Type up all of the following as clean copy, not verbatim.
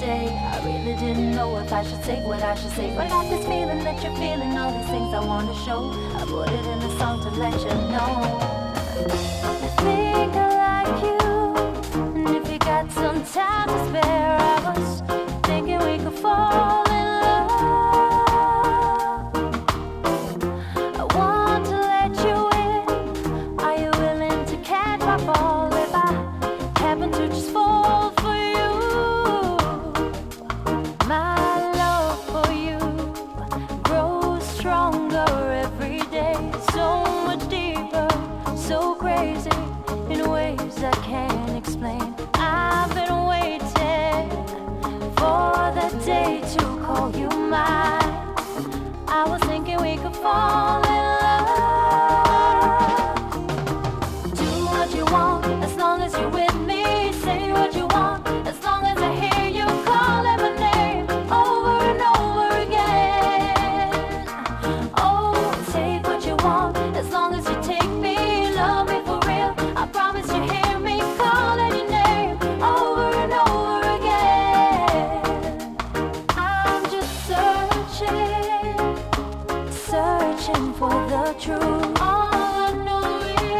day. I really didn't know if I should say what I should say, but I got this feeling that you're feeling all these things I want to show. I put it in a song to let you know. I think I like you, and if you got some time to spare, I was thinking we could fall in love. I want to let you in. Are you willing to catch my fall if I happen to just fall for you? My love for you grows stronger every day, so much deeper, so crazy in ways I can't explain. I've been waiting for the day to call you mine. I was thinking we could fall in love. Do what you want as long as you're with me. Say what you want as long as I hear you calling my name over and over again. Oh, take what you want as long as you take me. Love me for real. I promise you hear me calling your name over and over again. I'm just searching for the truth. All I know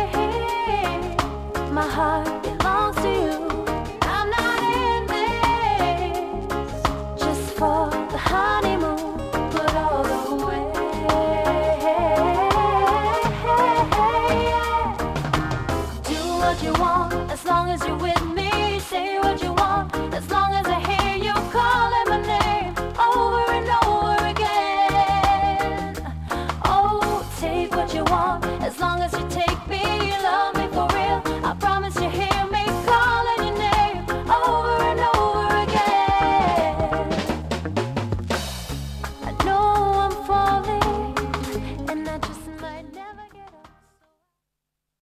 is my heart belongs to you. I'm not in this just for the honeymoon, but all the way. Do what you want as long as you're with me. Say what you want as long as I hear you calling my name over and over again. Oh, take what you want as long as you take me.